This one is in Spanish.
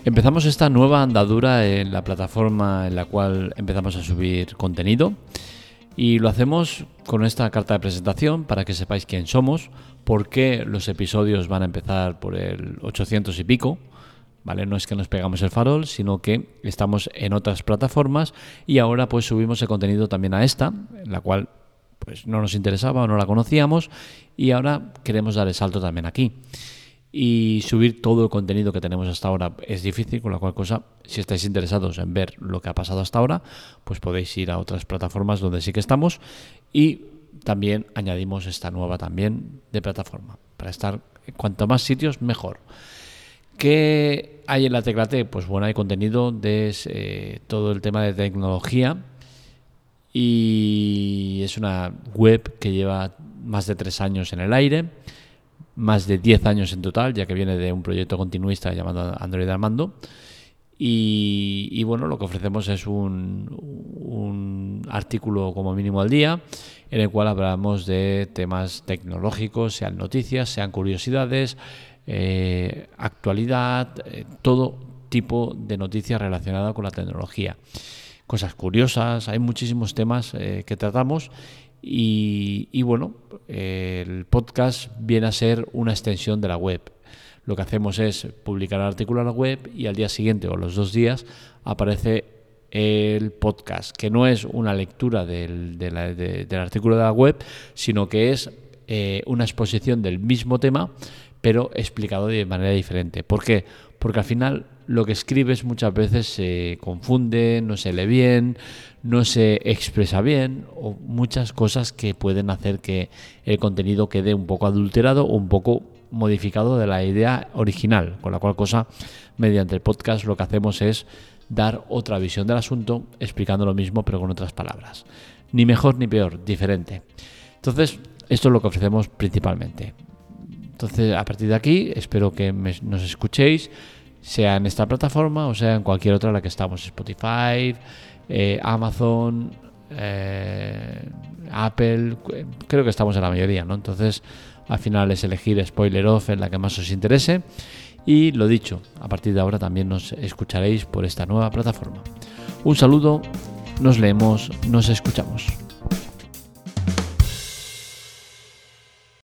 Empezamos esta nueva andadura en la plataforma en la cual empezamos a subir contenido y lo hacemos con esta carta de presentación para que sepáis quién somos, por qué los episodios van a empezar por el 800 y pico, ¿vale? No es que nos pegamos el farol, sino que estamos en otras plataformas y ahora pues subimos el contenido también a esta, en la cual pues no nos interesaba o no la conocíamos y ahora queremos dar el salto también aquí. Y subir todo el contenido que tenemos hasta ahora es difícil, con la cual cosa, si estáis interesados en ver lo que ha pasado hasta ahora, pues podéis ir a otras plataformas donde sí que estamos y también añadimos esta nueva también de plataforma, para estar en cuanto más sitios mejor. ¿Qué hay en la Tecla T? Pues bueno, hay contenido de todo el tema de tecnología y es una web que lleva más de 3 años en el aire, más de 10 años en total, ya que viene de un proyecto continuista llamado Android Armando. Y bueno, lo que ofrecemos es un artículo como mínimo al día, en el cual hablamos de temas tecnológicos, sean noticias, sean curiosidades, actualidad, todo tipo de noticias relacionadas con la tecnología. Cosas curiosas, hay muchísimos temas que tratamos. Y bueno, el podcast viene a ser una extensión de la web. Lo que hacemos es publicar el artículo en la web y al día siguiente o los 2 días aparece el podcast, que no es una lectura del artículo de la web, sino que es una exposición del mismo tema, pero explicado de manera diferente. ¿Por qué? Porque al final lo que escribes muchas veces se confunde, no se lee bien, no se expresa bien, o muchas cosas que pueden hacer que el contenido quede un poco adulterado o un poco modificado de la idea original, con la cual cosa, mediante el podcast lo que hacemos es dar otra visión del asunto, explicando lo mismo pero con otras palabras. Ni mejor ni peor, diferente. Entonces, esto es lo que ofrecemos principalmente. Entonces, a partir de aquí, espero que nos escuchéis, sea en esta plataforma o sea en cualquier otra en la que estamos, Spotify, Amazon, Apple, creo que estamos en la mayoría, ¿no? Entonces, al final es elegir Spoiler Off en la que más os interese y lo dicho, a partir de ahora también nos escucharéis por esta nueva plataforma. Un saludo, nos leemos, nos escuchamos.